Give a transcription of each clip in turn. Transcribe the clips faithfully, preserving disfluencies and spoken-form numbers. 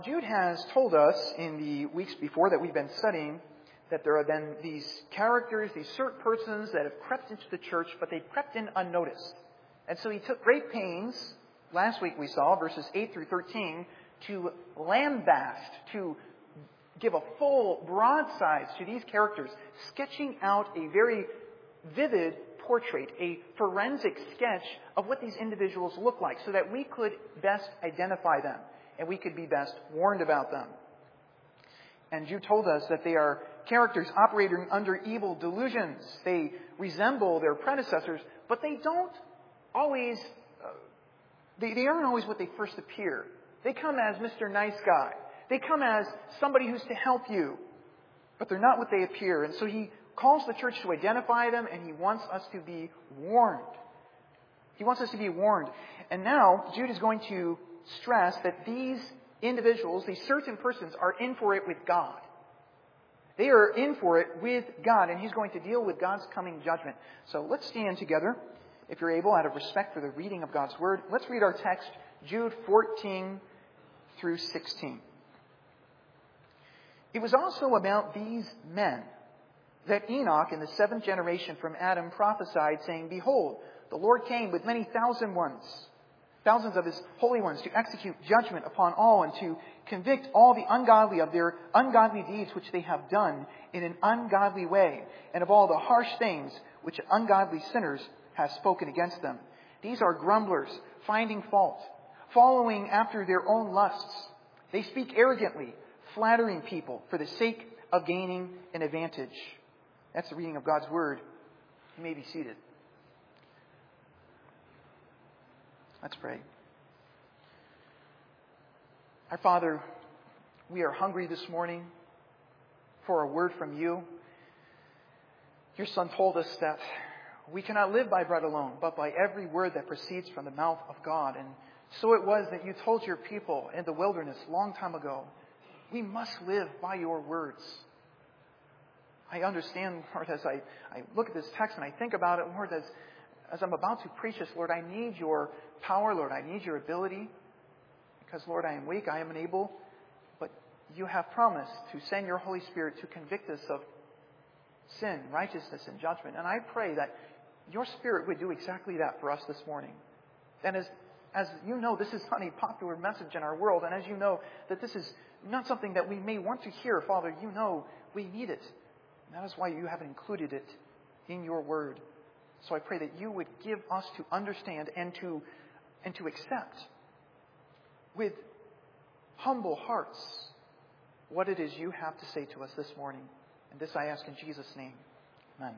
Jude has told us in the weeks before that we've been studying that there have been these characters, these certain persons that have crept into the church, but they crept in unnoticed. And so he took great pains, last week we saw, verses eight through thirteen, to lambast, to give a full broadside to these characters, sketching out a very vivid portrait, a forensic sketch of what these individuals look like, so that we could best identify them and we could be best warned about them. And Jude told us that they are characters operating under evil delusions. They resemble their predecessors, but they don't always, uh, they, they aren't always what they first appear. They come as Mister Nice Guy. They come as somebody who's to help you, but they're not what they appear. And so he calls the church to identify them, and he wants us to be warned. He wants us to be warned. And now Jude is going to stress that these individuals, these certain persons, are in for it with God. They are in for it with God, and he's going to deal with God's coming judgment. So let's stand together, if you're able, out of respect for the reading of God's Word. Let's read our text, Jude fourteen through sixteen. It was also about these men that Enoch, in the seventh generation from Adam, prophesied, saying, "Behold, the Lord came with many thousand ones, thousands of his holy ones, to execute judgment upon all and to convict all the ungodly of their ungodly deeds which they have done in an ungodly way, and of all the harsh things which ungodly sinners have spoken against them. These are grumblers, finding fault, following after their own lusts. They speak arrogantly, flattering people for the sake of gaining an advantage." That's the reading of God's Word. You may be seated. Let's pray. Our Father, we are hungry this morning for a word from you. Your Son told us that we cannot live by bread alone, but by every word that proceeds from the mouth of God. And so it was that you told your people in the wilderness a long time ago, we must live by your words. I understand, Lord, as I, I look at this text and I think about it, Lord, as As I'm about to preach this, Lord, I need your power, Lord. I need your ability. Because, Lord, I am weak, I am unable. But you have promised to send your Holy Spirit to convict us of sin, righteousness, and judgment. And I pray that your Spirit would do exactly that for us this morning. And as, as you know, this is not a popular message in our world. And as you know, that this is not something that we may want to hear, Father, you know we need it. And that is why you have included it in your word. So I pray that you would give us to understand and to, and to accept with humble hearts what it is you have to say to us this morning. And this I ask in Jesus' name. Amen.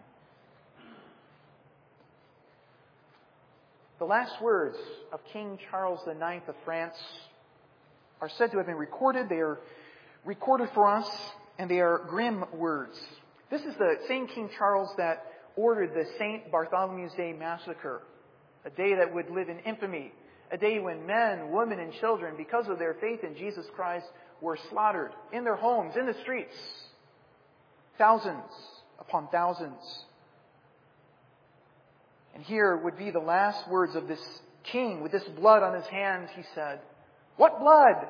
The last words of King Charles the Ninth of France are said to have been recorded. They are recorded for us, and they are grim words. This is the same King Charles that ordered the Saint Bartholomew's Day massacre, a day that would live in infamy, a day when men, women, and children, because of their faith in Jesus Christ, were slaughtered in their homes, in the streets. Thousands upon thousands. And here would be the last words of this king with this blood on his hands. He said, "What blood?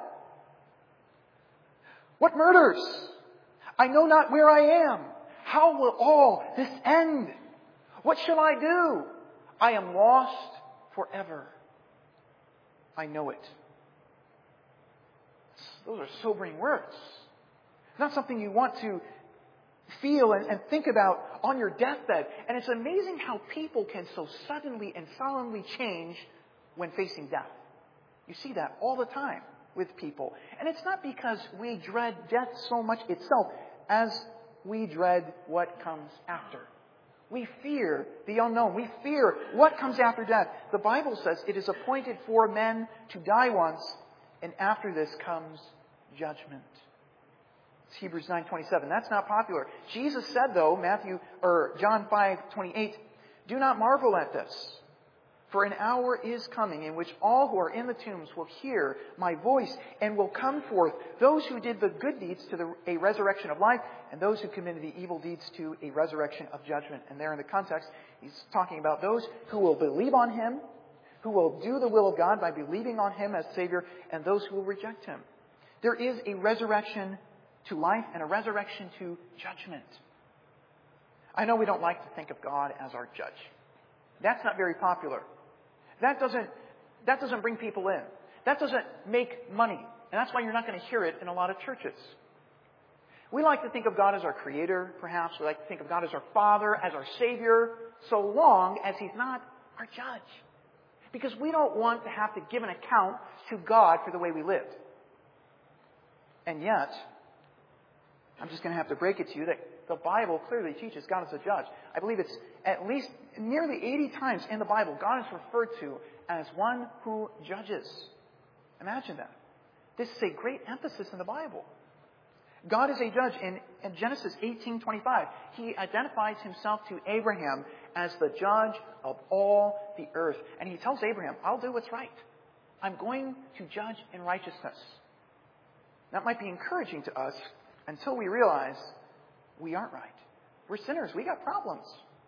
What murders? I know not where I am. How will all this end? What shall I do? I am lost forever. I know it." Those are sobering words. Not something you want to feel and, and think about on your deathbed. And it's amazing how people can so suddenly and solemnly change when facing death. You see that all the time with people. And it's not because we dread death so much itself as we dread what comes after. We fear the unknown. We fear what comes after death. The Bible says it is appointed for men to die once, and after this comes judgment. It's Hebrews nine twenty-seven. That's not popular. Jesus said, though, Matthew or John five twenty-eight, "Do not marvel at this, for an hour is coming in which all who are in the tombs will hear my voice and will come forth, those who did the good deeds to the, a resurrection of life, and those who committed the evil deeds to a resurrection of judgment." And there in the context, he's talking about those who will believe on him, who will do the will of God by believing on him as Savior, and those who will reject him. There is a resurrection to life and a resurrection to judgment. I know we don't like to think of God as our judge. That's not very popular. That doesn't, that doesn't bring people in. That doesn't make money. And that's why you're not going to hear it in a lot of churches. We like to think of God as our creator, perhaps. We like to think of God as our Father, as our Savior, so long as He's not our judge. Because we don't want to have to give an account to God for the way we lived. And yet, I'm just going to have to break it to you that the Bible clearly teaches God as a judge. I believe it's at least nearly eighty times in the Bible God is referred to as one who judges. Imagine that. This is a great emphasis in the Bible. God is a judge. In, in Genesis eighteen twenty-five, He identifies Himself to Abraham as the judge of all the earth. And He tells Abraham, I'll do what's right. I'm going to judge in righteousness. That might be encouraging to us until we realize we aren't right. We're sinners. We got problems.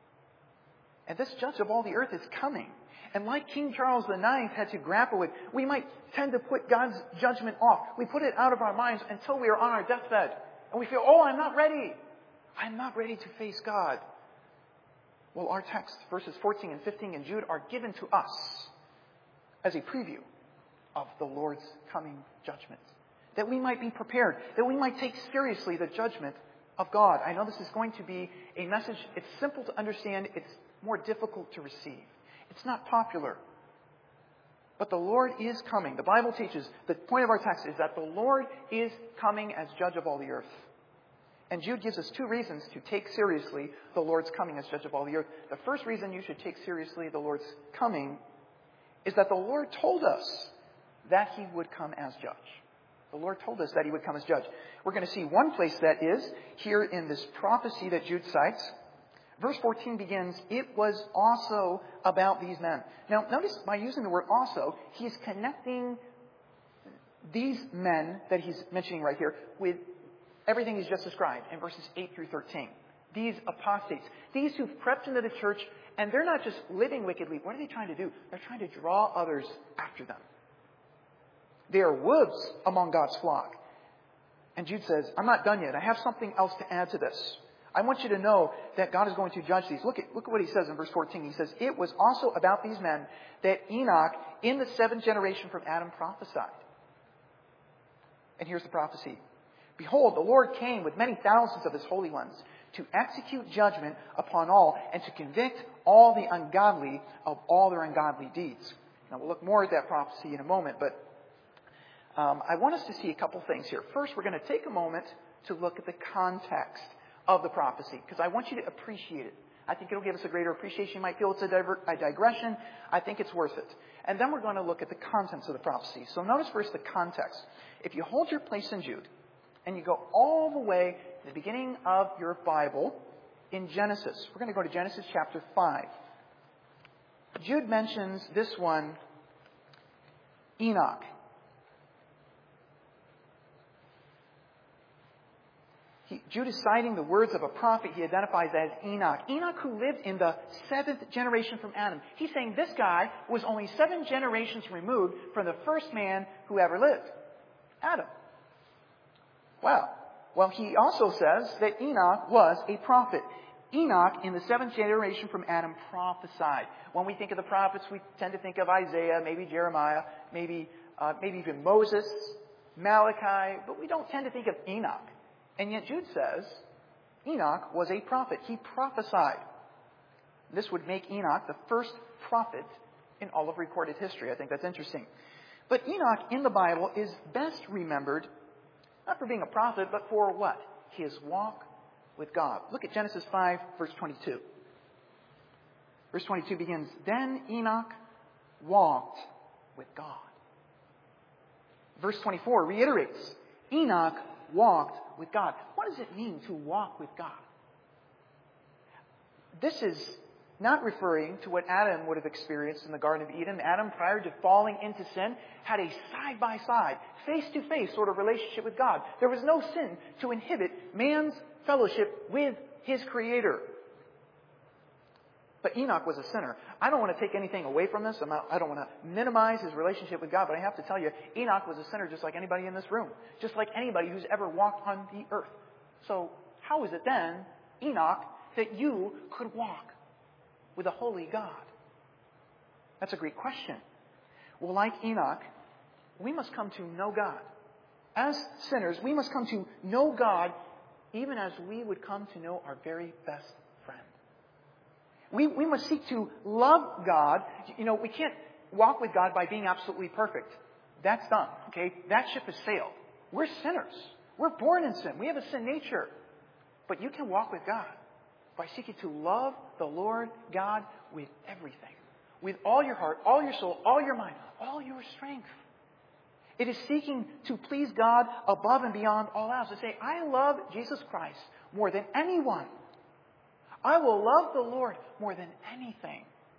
And this judge of all the earth is coming. And like King Charles the Ninth had to grapple with, we might tend to put God's judgment off. We put it out of our minds until we are on our deathbed. And we feel, oh, I'm not ready. I'm not ready to face God. Well, our text, verses fourteen and fifteen in Jude, are given to us as a preview of the Lord's coming judgment. That we might be prepared. That we might take seriously the judgment of God. I know this is going to be a message. It's simple to understand. It's more difficult to receive. It's not popular. But the Lord is coming. The Bible teaches, the point of our text is that the Lord is coming as judge of all the earth. And Jude gives us two reasons to take seriously the Lord's coming as judge of all the earth. The first reason you should take seriously the Lord's coming is that the Lord told us that He would come as judge. The Lord told us that He would come as judge. We're going to see one place that is here in this prophecy that Jude cites. Verse fourteen begins, it was also about these men. Now, notice by using the word also, he's connecting these men that he's mentioning right here with everything he's just described in verses eight through thirteen. These apostates, these who've crept into the church, and they're not just living wickedly. What are they trying to do? They're trying to draw others after them. They are wolves among God's flock. And Jude says, I'm not done yet. I have something else to add to this. I want you to know that God is going to judge these. Look at, look at what he says in verse fourteen. He says, it was also about these men that Enoch, in the seventh generation from Adam, prophesied. And here's the prophecy. Behold, the Lord came with many thousands of His holy ones to execute judgment upon all and to convict all the ungodly of all their ungodly deeds. Now, we'll look more at that prophecy in a moment, but um, I want us to see a couple things here. First, we're going to take a moment to look at the context of the prophecy, because I want you to appreciate it. I think it'll give us a greater appreciation. You might feel it's a, diver- a digression. I think it's worth it. And then we're going to look at the contents of the prophecy. So notice first the context. If you hold your place in Jude, and you go all the way to the beginning of your Bible in Genesis. We're going to go to Genesis chapter five. Jude mentions this one, Enoch. He, Jude is citing the words of a prophet he identifies as Enoch. Enoch, who lived in the seventh generation from Adam. He's saying this guy was only seven generations removed from the first man who ever lived, Adam. Wow. Well, he also says that Enoch was a prophet. Enoch, in the seventh generation from Adam, prophesied. When we think of the prophets, we tend to think of Isaiah, maybe Jeremiah, maybe uh, maybe even Moses, Malachi, but we don't tend to think of Enoch. And yet Jude says Enoch was a prophet. He prophesied. This would make Enoch the first prophet in all of recorded history. I think that's interesting. But Enoch in the Bible is best remembered not for being a prophet, but for what? His walk with God. Look at Genesis five, verse twenty-two. Verse twenty-two begins, then Enoch walked with God. Verse twenty-four reiterates, Enoch walked with God. What does it mean to walk with God? This is not referring to what Adam would have experienced in the Garden of Eden. Adam, prior to falling into sin, had a side-by-side, face-to-face sort of relationship with God. There was no sin to inhibit man's fellowship with his Creator. But Enoch was a sinner. I don't want to take anything away from this. I'm not, I don't want to minimize his relationship with God, but I have to tell you, Enoch was a sinner just like anybody in this room. Just like anybody who's ever walked on the earth. So how is it then, Enoch, that you could walk with a holy God? That's a great question. Well, like Enoch, we must come to know God. As sinners, we must come to know God even as we would come to know our very best friend. We, we must seek to love God. You know, we can't walk with God by being absolutely perfect. That's done, okay? That ship has sailed. We're sinners. We're born in sin. We have a sin nature. But you can walk with God by seeking to love the Lord God with everything. With all your heart, all your soul, all your mind, all your strength. It is seeking to please God above and beyond all else. To say, I love Jesus Christ more than anyone. I will love the Lord more than anything.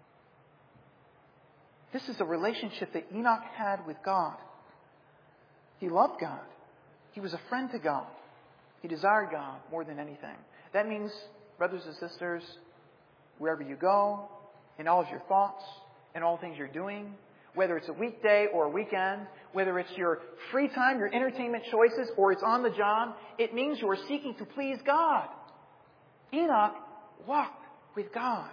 This is a relationship that Enoch had with God. He loved God. He was a friend to God. He desired God more than anything. That means, brothers and sisters, wherever you go, in all of your thoughts, in all things you're doing, whether it's a weekday or a weekend, whether it's your free time, your entertainment choices, or it's on the job, it means you are seeking to please God. Enoch walked with God.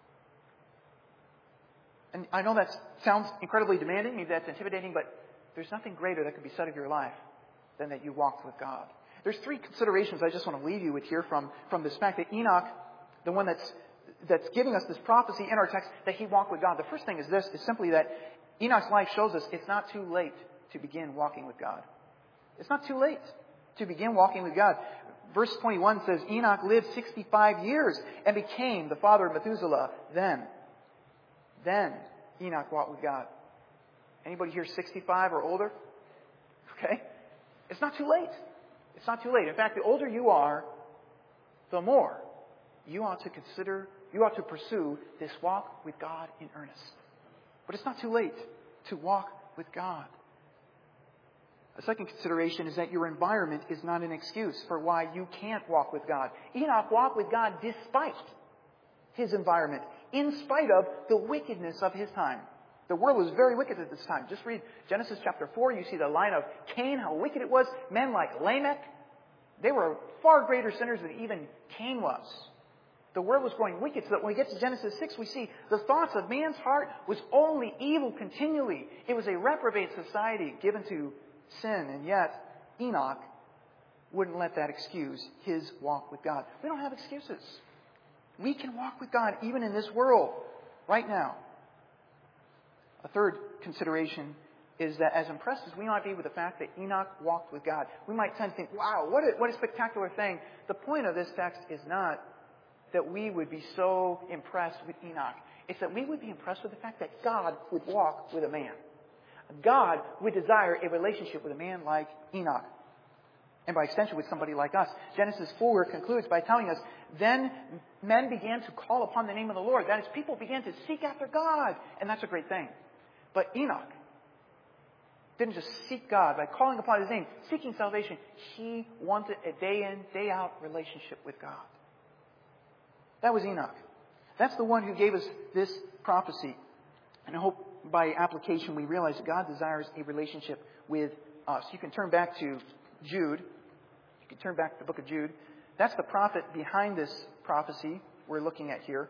And I know that sounds incredibly demanding, maybe that's intimidating, but there's nothing greater that could be said of your life than that you walked with God. There's three considerations I just want to leave you with here from, from this fact that Enoch, the one that's that's giving us this prophecy in our text, that he walked with God. The first thing is this, is simply that Enoch's life shows us it's not too late to begin walking with God. It's not too late to begin walking with God. Verse twenty-one says, Enoch lived sixty-five years and became the father of Methuselah. Then, then Enoch walked with God. Anybody here sixty-five or older? Okay. It's not too late. It's not too late. In fact, the older you are, the more you ought to consider, you ought to pursue this walk with God in earnest. But it's not too late to walk with God. A second consideration is that your environment is not an excuse for why you can't walk with God. Enoch walked with God despite his environment, in spite of the wickedness of his time. The world was very wicked at this time. Just read Genesis chapter four. You see the line of Cain, how wicked it was. Men like Lamech, they were far greater sinners than even Cain was. The world was going wicked, so that when we get to Genesis six, we see the thoughts of man's heart was only evil continually. It was a reprobate society given to sin, and yet Enoch wouldn't let that excuse his walk with God. We don't have excuses. We can walk with God even in this world, right now. A third consideration is that as impressed as we might be with the fact that Enoch walked with God, we might tend to think, wow, what a, what a spectacular thing. The point of this text is not that we would be so impressed with Enoch. It's that we would be impressed with the fact that God would walk with a man. God would desire a relationship with a man like Enoch. And by extension with somebody like us. Genesis four concludes by telling us, then men began to call upon the name of the Lord. That is, people began to seek after God. And that's a great thing. But Enoch didn't just seek God by calling upon his name, seeking salvation. He wanted a day in, day out relationship with God. That was Enoch. That's the one who gave us this prophecy. And I hope by application we realize that God desires a relationship with us. You can turn back to Jude. You can turn back to the book of Jude. That's the prophet behind this prophecy we're looking at here.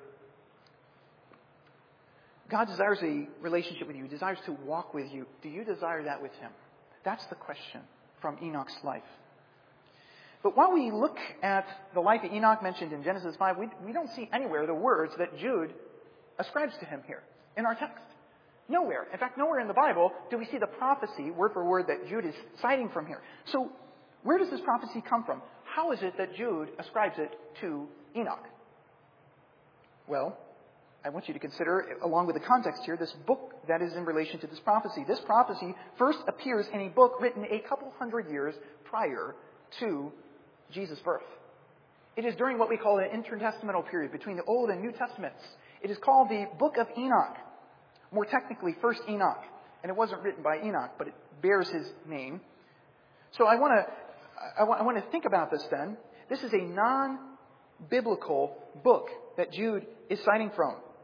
God desires a relationship with you. He desires to walk with you. Do you desire that with him? That's the question from Enoch's life. But while we look at the life that Enoch mentioned in Genesis five, we, we don't see anywhere the words that Jude ascribes to him here in our text. Nowhere. In fact, nowhere in the Bible do we see the prophecy, word for word, that Jude is citing from here. So, where does this prophecy come from? How is it that Jude ascribes it to Enoch? Well, I want you to consider, along with the context here, this book that is in relation to this prophecy. This prophecy first appears in a book written a couple hundred years prior to Jesus' birth. It is during what we call an intertestamental period between the Old and New Testaments. It is called the Book of Enoch. More technically, First Enoch. And it wasn't written by Enoch, but it bears his name. So I want to I want, I want to think about this then. This is a non-biblical book that Jude is citing from.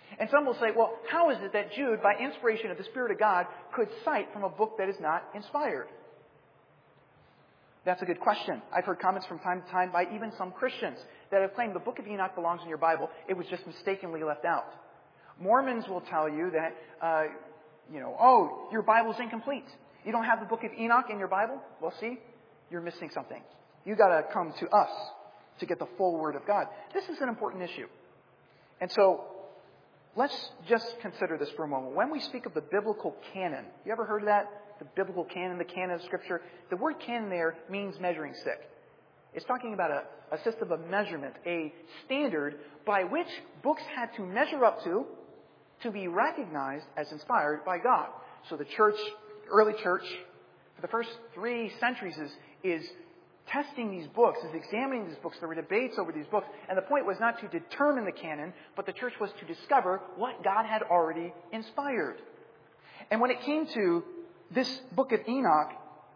And some will say, well, how is it that Jude, by inspiration of the Spirit of God, could cite from a book that is not inspired? That's a good question. I've heard comments from time to time by even some Christians that have claimed the book of Enoch belongs in your Bible. It was just mistakenly left out. Mormons will tell you that, uh, you know, oh, your Bible's incomplete. You don't have the book of Enoch in your Bible? Well, see, you're missing something. You got to come to us to get the full Word of God. This is an important issue. And so, let's just consider this for a moment. When we speak of the biblical canon, you ever heard of that? The biblical canon, the canon of Scripture. The word canon there means measuring stick. It's talking about a, a system of measurement, a standard by which books had to measure up to to be recognized as inspired by God. So the church, early church, for the first three centuries is, is testing these books, is examining these books. There were debates over these books. And the point was not to determine the canon, but the church was to discover what God had already inspired. And when it came to this book of Enoch,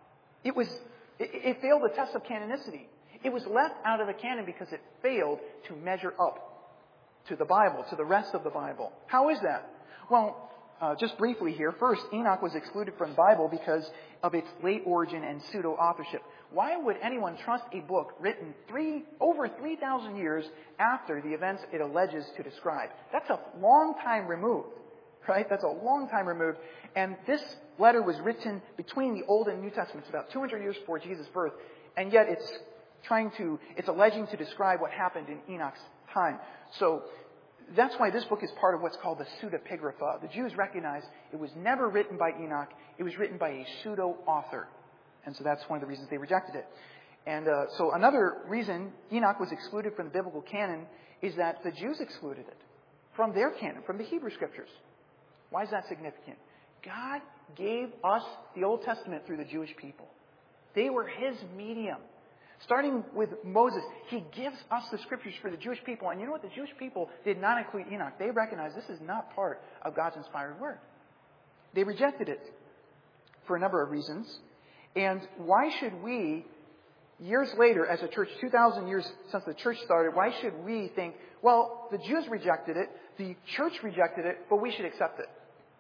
it was it, it failed the test of canonicity. It was left out of the canon because it failed to measure up to the Bible, to the rest of the Bible. How is that? Well, uh, just briefly here. First, Enoch was excluded from the Bible because of its late origin and pseudo-authorship. Why would anyone trust a book written three over three thousand years after the events it alleges to describe? That's a long time removed, right? That's a long time removed. And this letter was written between the Old and New Testaments, about two hundred years before Jesus' birth, and yet it's trying to, it's alleging to describe what happened in Enoch's time. So that's why this book is part of what's called the pseudepigrapha. The Jews recognized it was never written by Enoch. It was written by a pseudo-author. And so that's one of the reasons they rejected it. And uh, so another reason Enoch was excluded from the biblical canon is that the Jews excluded it from their canon, from the Hebrew Scriptures. Why is that significant? God gave us the Old Testament through the Jewish people. They were His medium. Starting with Moses, He gives us the Scriptures for the Jewish people. And you know what? The Jewish people did not include Enoch. They recognized this is not part of God's inspired Word. They rejected it for a number of reasons. And why should we, years later, as a church, two thousand years since the church started, why should we think, well, the Jews rejected it, the church rejected it, but we should accept it?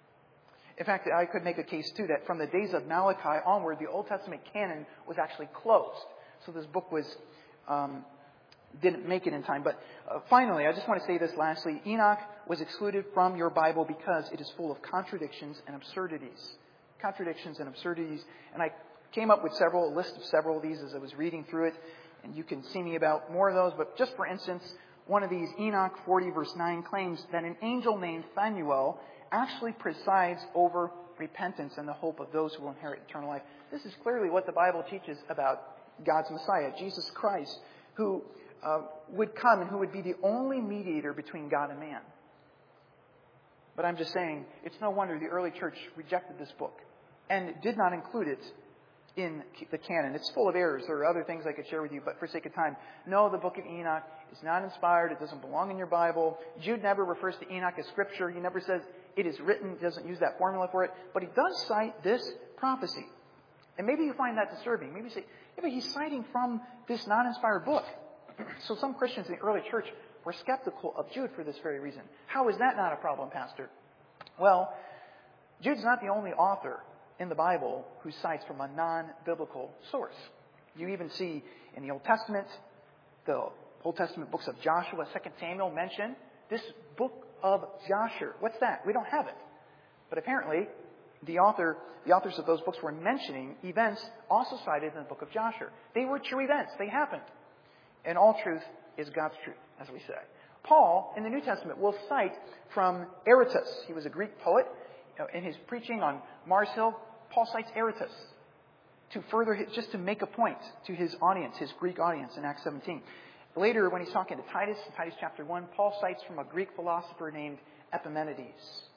In fact, I could make a case, too, that from the days of Malachi onward, the Old Testament canon was actually closed. So this book was um, didn't make it in time. But uh, finally, I just want to say this lastly. Enoch was excluded from your Bible because it is full of contradictions and absurdities. Contradictions and absurdities. And I came up with several, a list of several of these as I was reading through it. And you can see me about more of those. But just for instance, one of these, Enoch forty verse nine, claims that an angel named Phanuel actually presides over repentance and the hope of those who will inherit eternal life. This is clearly what the Bible teaches about God's Messiah, Jesus Christ, who uh, would come and who would be the only mediator between God and man. But I'm just saying, it's no wonder the early church rejected this book and did not include it in the canon. It's full of errors. There are other things I could share with you, but for sake of time, no, the book of Enoch is not inspired. It doesn't belong in your Bible. Jude never refers to Enoch as Scripture. He never says it is written. He doesn't use that formula for it. But he does cite this prophecy. And maybe you find that disturbing. Maybe you say, yeah, but he's citing from this non-inspired book. So some Christians in the early church were skeptical of Jude for this very reason. How is that not a problem, Pastor? Well, Jude's not the only author in the Bible who cites from a non-biblical source. You even see in the Old Testament, the Old Testament books of Joshua, Second Samuel mention this book of Joshua. What's that? We don't have it. But apparently, the author, the authors of those books were mentioning events also cited in the book of Joshua. They were true events. They happened. And all truth is God's truth, as we say. Paul, in the New Testament, will cite from Aratus. He was a Greek poet. In his preaching on Mars Hill, Paul cites Aratus to further, just to make a point to his audience, his Greek audience in Acts seventeen. Later, when he's talking to Titus, in Titus chapter one, Paul cites from a Greek philosopher named Epimenides.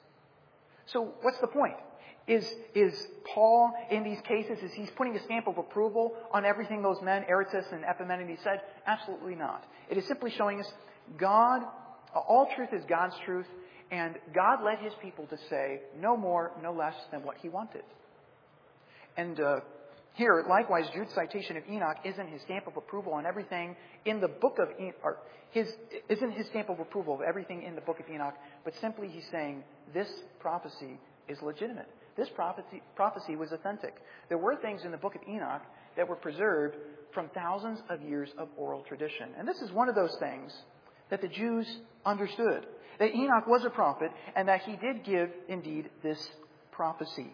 So what's the point? Is, is Paul, in these cases, is he's putting a stamp of approval on everything those men, Aratus and Epimenides, said? Absolutely not. It is simply showing us God, all truth is God's truth, and God led His people to say no more, no less than what He wanted. And uh, Here, likewise, Jude's citation of Enoch isn't his stamp of approval on everything in the book of Enoch, or his, isn't his stamp of approval of everything in the book of Enoch, but simply he's saying this prophecy is legitimate. This prophecy, prophecy was authentic. There were things in the book of Enoch that were preserved from thousands of years of oral tradition. And this is one of those things that the Jews understood, that Enoch was a prophet and that he did give, indeed, this prophecy.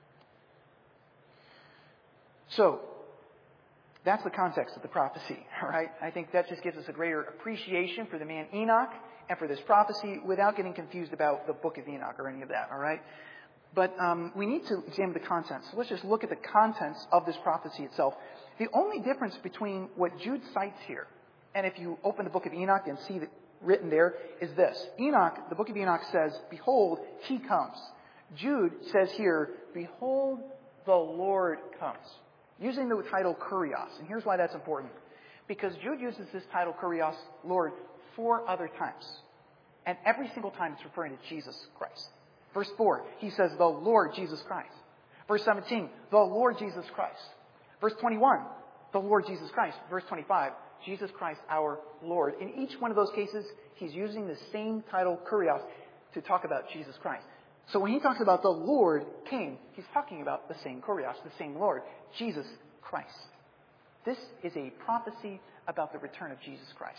So, that's the context of the prophecy, all right? I think that just gives us a greater appreciation for the man Enoch and for this prophecy without getting confused about the book of Enoch or any of that, all right? But um, we need to examine the contents. So let's just look at the contents of this prophecy itself. The only difference between what Jude cites here, and if you open the book of Enoch and see it written there, is this. Enoch, the book of Enoch says, behold, he comes. Jude says here, behold, the Lord comes. Using the title Kurios. And here's why that's important. Because Jude uses this title Kurios, Lord, four other times. And every single time it's referring to Jesus Christ. Verse four, he says, the Lord Jesus Christ. Verse seventeen, the Lord Jesus Christ. Verse twenty-one, the Lord Jesus Christ. Verse twenty-five, Jesus Christ our Lord. In each one of those cases, he's using the same title Kurios to talk about Jesus Christ. So when he talks about the Lord came, he's talking about the same Kurios, the same Lord, Jesus Christ. This is a prophecy about the return of Jesus Christ.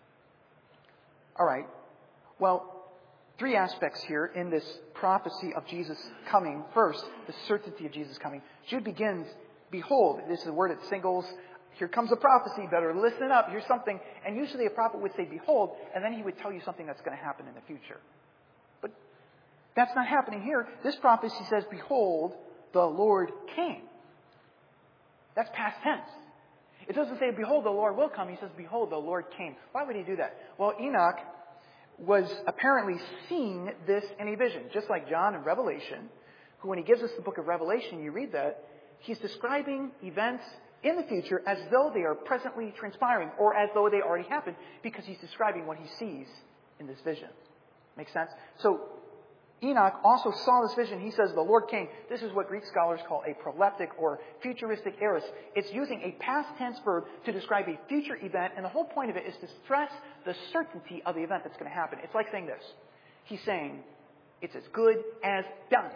All right. Well, three aspects here in this prophecy of Jesus coming. First, the certainty of Jesus coming. Jude begins, behold, this is a word that singles, here comes a prophecy, better listen up, here's something. And usually a prophet would say, behold, and then he would tell you something that's going to happen in the future. But that's not happening here. This prophecy says, behold, the Lord came. That's past tense. It doesn't say, behold, the Lord will come. He says, behold, the Lord came. Why would he do that? Well, Enoch was apparently seeing this in a vision, just like John in Revelation, who when he gives us the book of Revelation, you read that, he's describing events in the future as though they are presently transpiring or as though they already happened because he's describing what he sees in this vision. Make sense? So Enoch also saw this vision. He says the Lord came. This is what Greek scholars call a proleptic or futuristic aorist. It's using a past tense verb to describe a future event, and the whole point of it is to stress the certainty of the event that's going to happen. It's like saying this. He's saying, it's as good as done.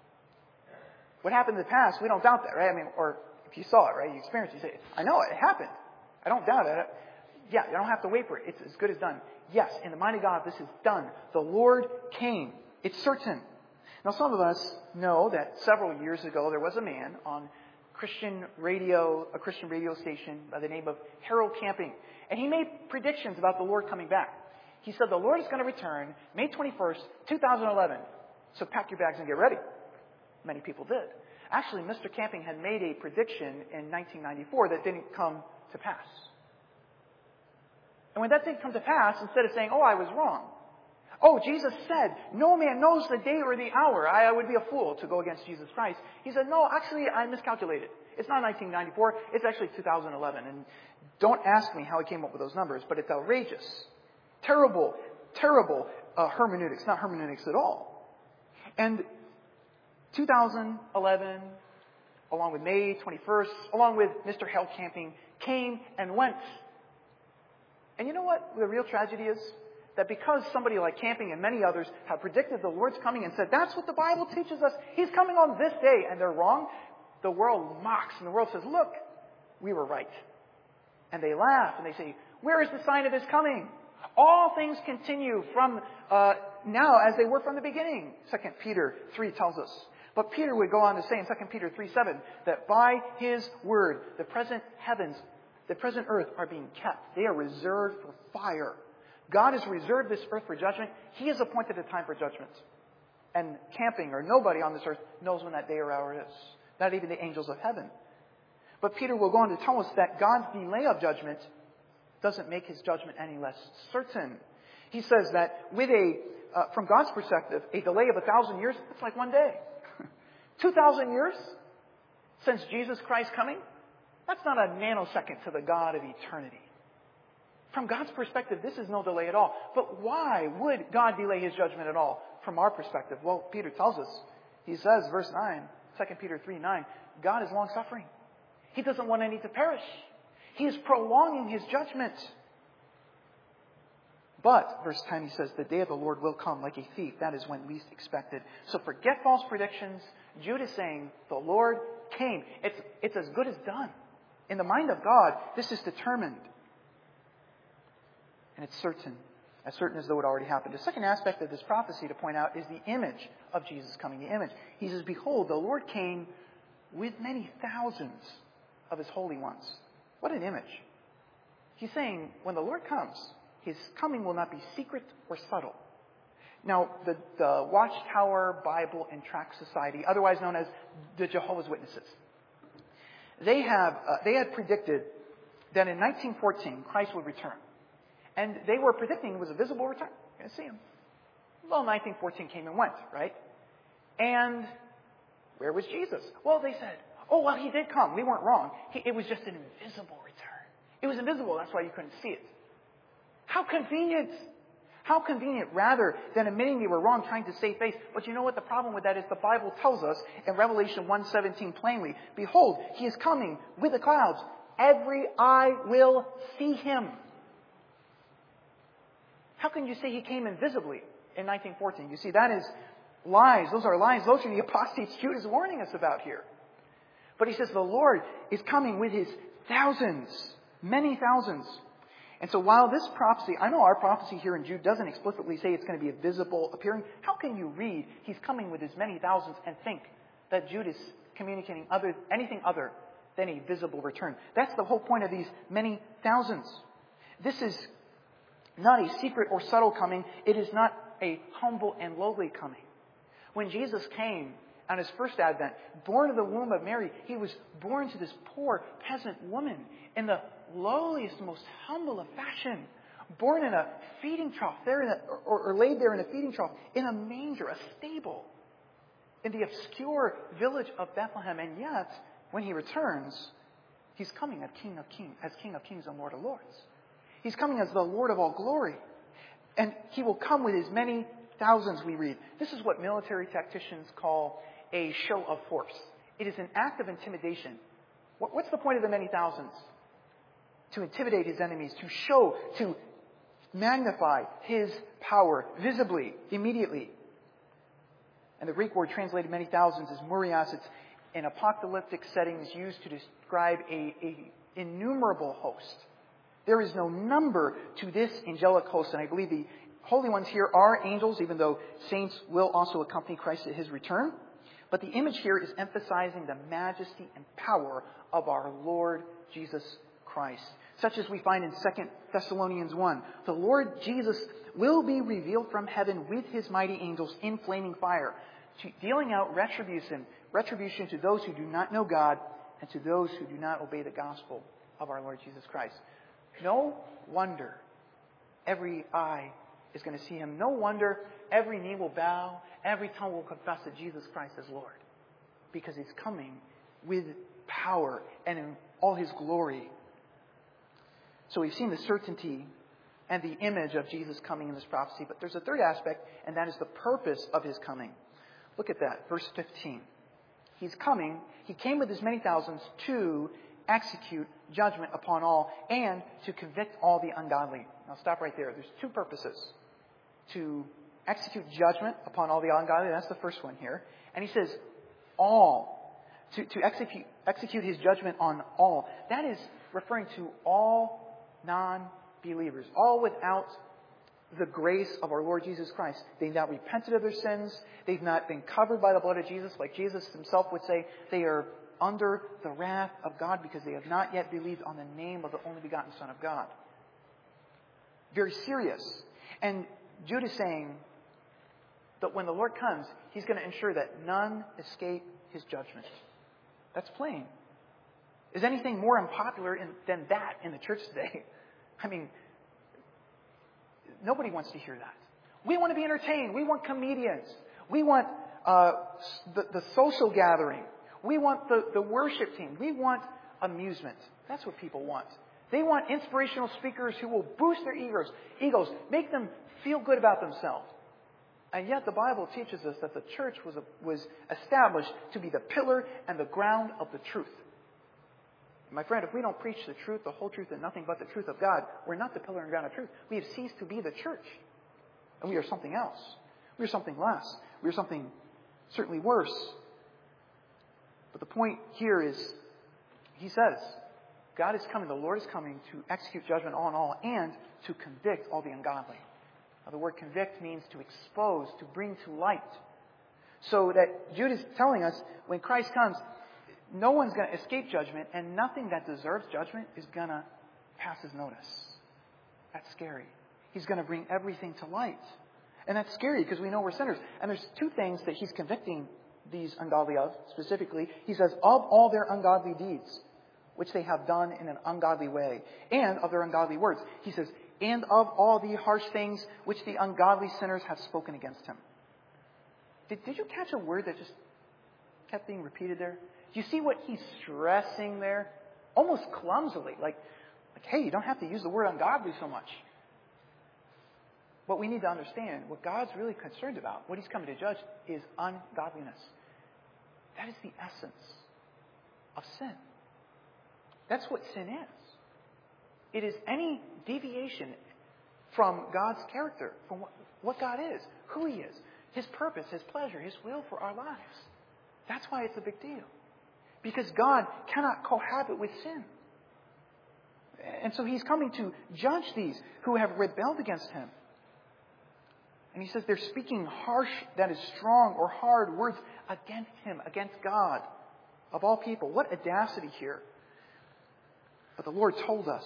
What happened in the past, we don't doubt that, right? I mean, or if you saw it, right, you experienced it, you say, I know it, it happened. I don't doubt it. Yeah, you don't have to wait for it. It's as good as done. Yes, in the mind of God, this is done. The Lord came. It's certain. Now, some of us know that several years ago there was a man on Christian radio, a Christian radio station by the name of Harold Camping, and he made predictions about the Lord coming back. He said the Lord is going to return May twenty-first, two thousand eleven. So pack your bags and get ready. Many people did. Actually, Mister Camping had made a prediction in nineteen ninety-four that didn't come to pass. And when that didn't come to pass, instead of saying, oh, I was wrong. Oh, Jesus said, no man knows the day or the hour. I, I would be a fool to go against Jesus Christ. He said, no, actually, I miscalculated. It's not nineteen ninety-four. It's actually two thousand eleven. And don't ask me how he came up with those numbers, but it's outrageous. Terrible, terrible uh, hermeneutics. Not hermeneutics at all. And two thousand eleven, along with May twenty-first, along with Mister Harold Camping, came and went. And you know what the real tragedy is? That because somebody like Camping and many others have predicted the Lord's coming and said, that's what the Bible teaches us. He's coming on this day. And they're wrong. The world mocks and the world says, look, we were right. And they laugh and they say, where is the sign of his coming? All things continue from uh, now as they were from the beginning. Second Peter three tells us. But Peter would go on to say in Second Peter three seven that by his word, the present heavens, the present earth are being kept. They are reserved for fire. God has reserved this earth for judgment. He has appointed a time for judgment. And Camping, or nobody on this earth, knows when that day or hour is. Not even the angels of heaven. But Peter will go on to tell us that God's delay of judgment doesn't make his judgment any less certain. He says that with a, uh, from God's perspective, a delay of a thousand years, it's like one day. Two thousand years since Jesus Christ coming, that's not a nanosecond to the God of eternity. From God's perspective, this is no delay at all. But why would God delay his judgment at all? From our perspective, well, Peter tells us. He says, verse nine, Second Peter three nine, God is long-suffering. He doesn't want any to perish. He is prolonging His judgment. But, verse ten, he says, the day of the Lord will come like a thief. That is when least expected. So forget false predictions. Jude is saying, the Lord came. It's, it's as good as done. In the mind of God, this is determined. And it's certain. As certain as though it already happened. The second aspect of this prophecy to point out is the image of Jesus coming. The image. He says, behold, the Lord came with many thousands of His holy ones. What an image. He's saying, when the Lord comes, His coming will not be secret or subtle. Now, the, the Watchtower Bible and Tract Society, otherwise known as the Jehovah's Witnesses, they have uh, they had predicted that in nineteen fourteen Christ would return, and they were predicting it was a visible return. You're going to see Him. Well, nineteen fourteen came and went, right? And where was Jesus? Well, they said, oh, well, He did come. We weren't wrong. He, it was just an invisible return. It was invisible. That's why you couldn't see it. How convenient. How convenient, rather than admitting they were wrong, trying to save face. But you know what the problem with that is? The Bible tells us in Revelation one seventeen plainly, behold, He is coming with the clouds. Every eye will see Him. How can you say He came invisibly in nineteen fourteen? You see, that is lies. Those are lies. Those are the apostates Jude is warning us about here. But he says the Lord is coming with His thousands, many thousands. And so while this prophecy, I know our prophecy here in Jude doesn't explicitly say it's going to be a visible appearing. How can you read He's coming with His many thousands and think that Jude is communicating other, anything other than a visible return? That's the whole point of these many thousands. This is not a secret or subtle coming. It is not a humble and lowly coming. When Jesus came on His first advent, born of the womb of Mary, He was born to this poor peasant woman in the lowliest, most humble of fashion, born in a feeding trough, there in a, or, or laid there in a feeding trough, in a manger, a stable, in the obscure village of Bethlehem. And yet, when He returns, He's coming as King of Kings, as King of Kings and Lord of Lords. He's coming as the Lord of all glory. And He will come with His many thousands, we read. This is what military tacticians call a show of force. It is an act of intimidation. What, what's the point of the many thousands? To intimidate His enemies, to show, to magnify His power visibly, immediately. And the Greek word translated many thousands is murias. It's in apocalyptic settings used to describe a, a innumerable host. There is no number to this angelic host, and I believe the holy ones here are angels, even though saints will also accompany Christ at His return. But the image here is emphasizing the majesty and power of our Lord Jesus Christ, such as we find in Second Thessalonians one. The Lord Jesus will be revealed from heaven with His mighty angels in flaming fire, to, dealing out retribution, retribution to those who do not know God and to those who do not obey the gospel of our Lord Jesus Christ. No wonder every eye is going to see Him. No wonder every knee will bow, every tongue will confess that Jesus Christ is Lord, because He's coming with power and in all His glory. So we've seen the certainty and the image of Jesus coming in this prophecy. But there's a third aspect, and that is the purpose of His coming. Look at that, verse fifteen. He's coming, He came with His many thousands to execute judgment upon all and to convict all the ungodly. Now stop right there. There's two purposes. To execute judgment upon all the ungodly, that's the first one here. And He says, all. To, to execute, execute His judgment on all. That is referring to all non-believers, all without the grace of our Lord Jesus Christ. They've not repented of their sins. They've not been covered by the blood of Jesus. Like Jesus Himself would say, they are under the wrath of God because they have not yet believed on the name of the only begotten Son of God. Very serious. And Jude is saying that when the Lord comes, He's going to ensure that none escape His judgment. That's plain. Is anything more unpopular in, than that in the church today? I mean, nobody wants to hear that. We want to be entertained. We want comedians. We want uh, the, the social gathering. We want the, the worship team. We want amusement. That's what people want. They want inspirational speakers who will boost their egos, egos, make them feel good about themselves. And yet the Bible teaches us that the church was, a, was established to be the pillar and the ground of the truth. My friend, if we don't preach the truth, the whole truth, and nothing but the truth of God, we're not the pillar and ground of truth. We have ceased to be the church. And we are something else. We are something less. We are something certainly worse. But the point here is, he says, God is coming, the Lord is coming to execute judgment on all and to convict all the ungodly. Now, the word convict means to expose, to bring to light. So that Jude is telling us, when Christ comes, no one's going to escape judgment, and nothing that deserves judgment is going to pass his notice. That's scary. He's going to bring everything to light. And that's scary because we know we're sinners. And there's two things that he's convicting these ungodly of, specifically. He says, of all their ungodly deeds, which they have done in an ungodly way, and of their ungodly words. He says, and of all the harsh things which the ungodly sinners have spoken against him. Did, did you catch a word that just kept being repeated there? Do you see what he's stressing there? Almost clumsily. Like, like, hey, you don't have to use the word ungodly so much. What we need to understand, what God's really concerned about, what he's coming to judge, is ungodliness. That is the essence of sin. That's what sin is. It is any deviation from God's character, from what, what God is, who he is, his purpose, his pleasure, his will for our lives. That's why it's a big deal. Because God cannot cohabit with sin. And so he's coming to judge these who have rebelled against him. And he says they're speaking harsh, that is strong or hard words against him, against God, of all people. What audacity here. But the Lord told us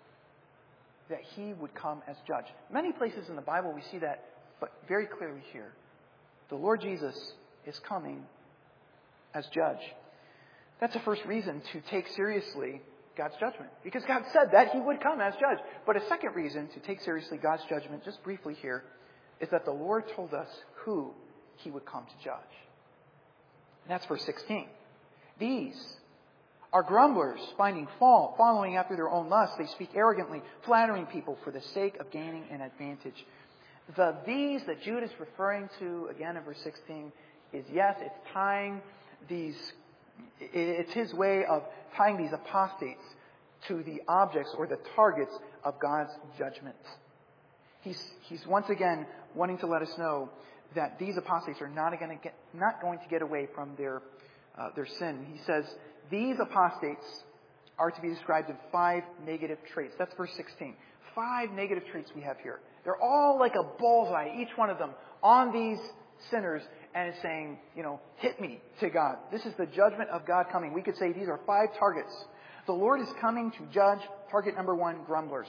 that he would come as judge. Many places in the Bible we see that, but very clearly here. The Lord Jesus is coming as judge. That's the first reason to take seriously God's judgment. Because God said that he would come as judge. But a second reason to take seriously God's judgment, just briefly here, is that the Lord told us who he would come to judge. And that's verse sixteen. These are grumblers, finding fault, following after their own lusts. They speak arrogantly, flattering people for the sake of gaining an advantage. The these that Jude is referring to, again in verse sixteen, is yes, it's tying these, it's his way of tying these apostates to the objects or the targets of God's judgment. He's, he's once again wanting to let us know that these apostates are not going to get, not going to get away from their, uh, their sin. He says, these apostates are to be described in five negative traits. That's verse sixteen. Five negative traits we have here. They're all like a bullseye, each one of them, on these sinners, and it's saying, you know, hit me to God. This is the judgment of God coming. We could say these are five targets. The Lord is coming to judge target number one, grumblers.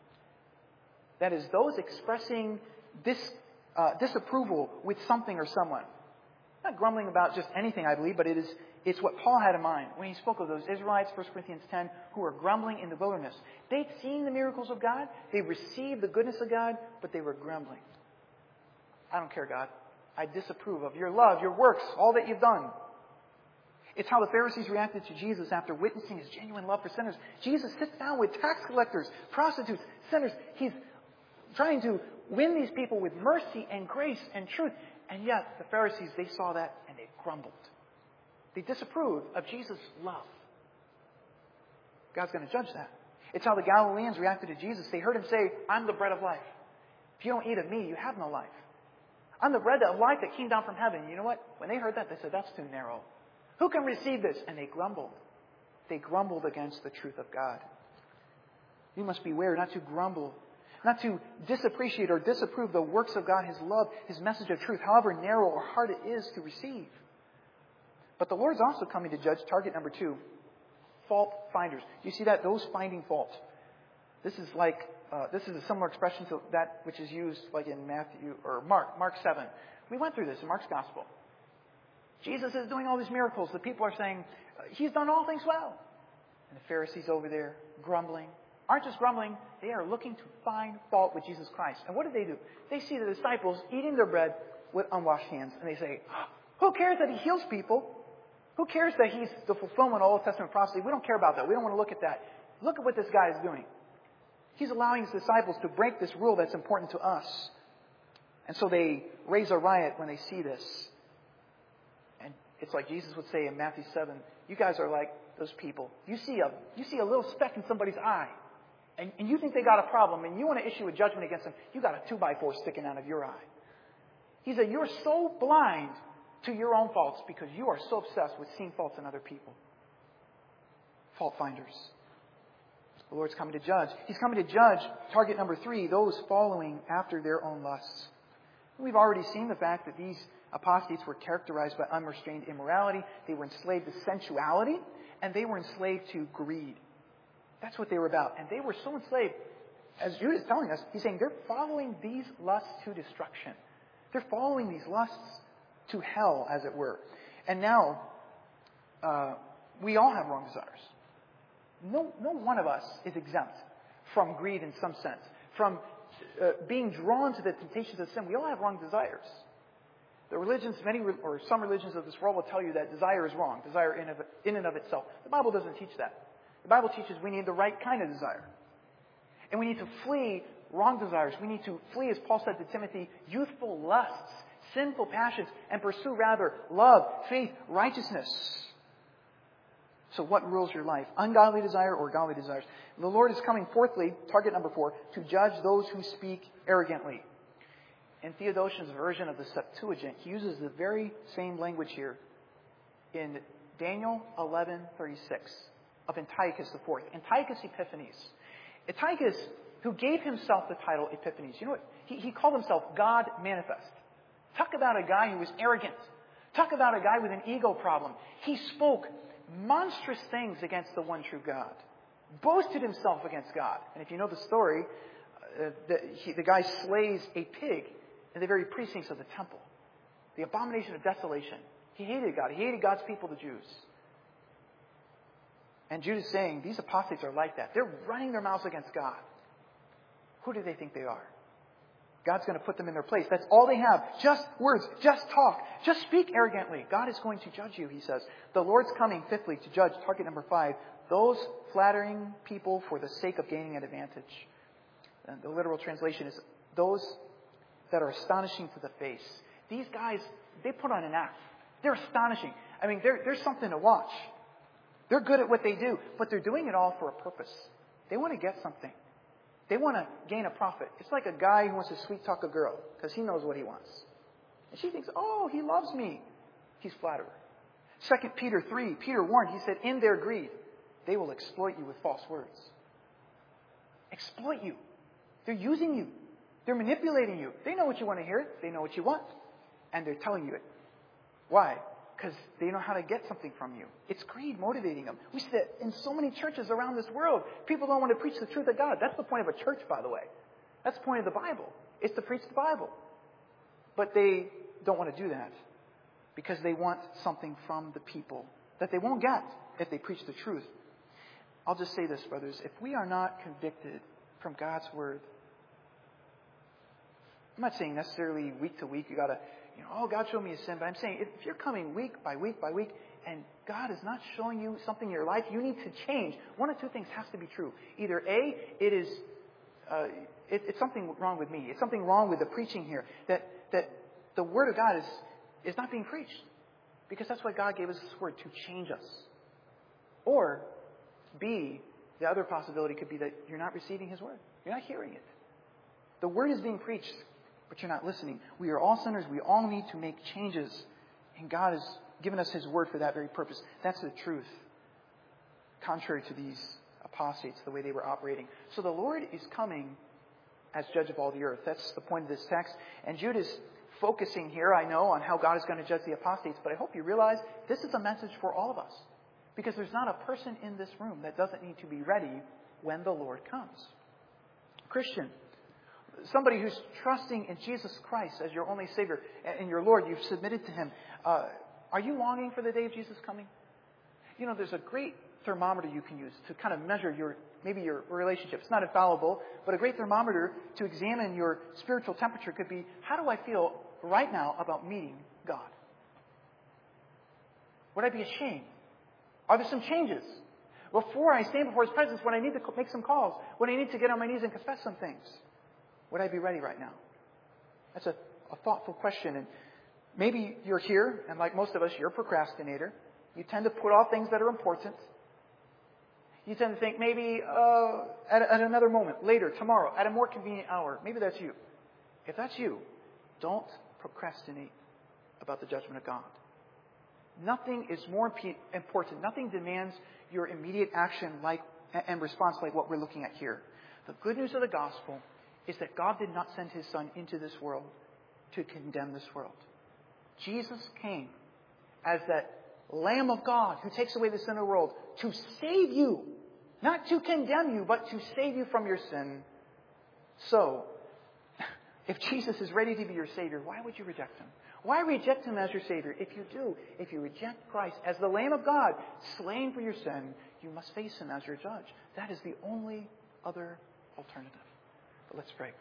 That is, those expressing dis, uh, disapproval with something or someone. Not grumbling about just anything, I believe, but it is it's what Paul had in mind when he spoke of those Israelites, First Corinthians ten, who were grumbling in the wilderness. They'd seen the miracles of God. They received the goodness of God, but they were grumbling. I don't care, God. I disapprove of your love, your works, all that you've done. It's how the Pharisees reacted to Jesus after witnessing his genuine love for sinners. Jesus sits down with tax collectors, prostitutes, sinners. He's trying to win these people with mercy and grace and truth. And yet, the Pharisees, they saw that and they grumbled. They disapproved of Jesus' love. God's going to judge that. It's how the Galileans reacted to Jesus. They heard him say, I'm the bread of life. If you don't eat of me, you have no life. I'm the bread of life that came down from heaven. You know what? When they heard that, they said, that's too narrow. Who can receive this? And they grumbled. They grumbled against the truth of God. You must beware not to grumble, not to disappreciate or disapprove the works of God, his love, his message of truth, however narrow or hard it is to receive. But the Lord's also coming to judge target number two, fault finders. Do you see that? Those finding fault. This is like, uh, this is a similar expression to that which is used like in Matthew or Mark, Mark seven. We went through this in Mark's Gospel. Jesus is doing all these miracles. The people are saying, he's done all things well. And the Pharisees over there grumbling. Aren't just grumbling, they are looking to find fault with Jesus Christ. And what do they do? They see the disciples eating their bread with unwashed hands. And they say, who cares that he heals people? Who cares that he's the fulfillment of Old Testament prophecy? We don't care about that. We don't want to look at that. Look at what this guy is doing. He's allowing his disciples to break this rule that's important to us. And so they raise a riot when they see this. And it's like Jesus would say in Matthew seven, you guys are like those people. You see a, you see a little speck in somebody's eye, and, and you think they got a problem, and you want to issue a judgment against them. You got a two by four sticking out of your eye. He said, you're so blind to your own faults because you are so obsessed with seeing faults in other people. Fault finders. The Lord's coming to judge. He's coming to judge, target number three, those following after their own lusts. We've already seen the fact that these apostates were characterized by unrestrained immorality. They were enslaved to sensuality, and they were enslaved to greed. That's what they were about. And they were so enslaved, as Jude is telling us, he's saying they're following these lusts to destruction. They're following these lusts to hell, as it were. And now, uh, we all have wrong desires. No, no one of us is exempt from greed in some sense, from uh, being drawn to the temptations of sin. We all have wrong desires. The religions, many or some religions of this world will tell you that desire is wrong, desire in, of, in and of itself. The Bible doesn't teach that. The Bible teaches we need the right kind of desire. And we need to flee wrong desires. We need to flee, as Paul said to Timothy, youthful lusts, sinful passions, and pursue rather love, faith, righteousness. So what rules your life? Ungodly desire or godly desires? The Lord is coming, fourthly, target number four, to judge those who speak arrogantly. In Theodotion's version of the Septuagint, he uses the very same language here in Daniel eleven thirty-six of Antiochus the Fourth. Antiochus Epiphanes. Antiochus, who gave himself the title Epiphanes. You know what? He, he called himself God Manifest. Talk about a guy who was arrogant. Talk about a guy with an ego problem. He spoke monstrous things against the one true God. Boasted himself against God. And if you know the story, uh, the, he, the guy slays a pig in the very precincts of the temple. The abomination of desolation. He hated God. He hated God's people, the Jews. And Jude is saying, these apostates are like that. They're running their mouths against God. Who do they think they are? God's going to put them in their place. That's all they have. Just words. Just talk. Just speak arrogantly. God is going to judge you, he says. The Lord's coming, fifthly, to judge, target number five, those flattering people for the sake of gaining an advantage. And the literal translation is those that are astonishing to the face. These guys, they put on an act. They're astonishing. I mean, there's something to watch. They're good at what they do, but they're doing it all for a purpose. They want to get something. They want to gain a profit. It's like a guy who wants to sweet talk a girl because he knows what he wants. And she thinks, oh, he loves me. He's flatterer. Second Peter three, Peter warned, he said, in their greed, they will exploit you with false words. Exploit you. They're using you. They're manipulating you. They know what you want to hear. They know what you want. And they're telling you it. Why? Because they know how to get something from you. It's greed motivating them. We see that in so many churches around this world. People don't want to preach the truth of God. That's the point of a church, by the way. That's the point of the Bible. It's to preach the Bible. But they don't want to do that because they want something from the people that they won't get if they preach the truth. I'll just say this, brothers. If we are not convicted from God's Word, I'm not saying necessarily week to week you got to, you know, oh, God showed me a sin. But I'm saying if you're coming week by week by week and God is not showing you something in your life, you need to change. One of two things has to be true. Either A, it is uh, it, it's something wrong with me. It's something wrong with the preaching here. That that the Word of God is is not being preached. Because that's why God gave us this Word, to change us. Or B, the other possibility could be that you're not receiving His Word. You're not hearing it. The Word is being preached, but you're not listening. We are all sinners. We all need to make changes. And God has given us His Word for that very purpose. That's the truth. Contrary to these apostates, the way they were operating. So the Lord is coming as judge of all the earth. That's the point of this text. And Jude is focusing here, I know, on how God is going to judge the apostates. But I hope you realize this is a message for all of us. Because there's not a person in this room that doesn't need to be ready when the Lord comes. Christian, somebody who's trusting in Jesus Christ as your only Savior and your Lord, you've submitted to Him. Uh, are you longing for the day of Jesus coming? You know, there's a great thermometer you can use to kind of measure your, maybe your relationship. It's not infallible, but a great thermometer to examine your spiritual temperature could be, how do I feel right now about meeting God? Would I be ashamed? Are there some changes? Before I stand before His presence, when I need to make some calls, when I need to get on my knees and confess some things, would I be ready right now? That's a, a thoughtful question. And maybe you're here, and like most of us, you're a procrastinator. You tend to put off things that are important. You tend to think maybe uh, at, at another moment, later, tomorrow, at a more convenient hour. Maybe that's you. If that's you, don't procrastinate about the judgment of God. Nothing is more important. Nothing demands your immediate action like and response like what we're looking at here. The good news of the gospel is that God did not send His Son into this world to condemn this world. Jesus came as that Lamb of God who takes away the sin of the world to save you. Not to condemn you, but to save you from your sin. So, if Jesus is ready to be your Savior, why would you reject Him? Why reject Him as your Savior? If you do, if you reject Christ as the Lamb of God, slain for your sin, you must face Him as your judge. That is the only other alternative. But let's pray.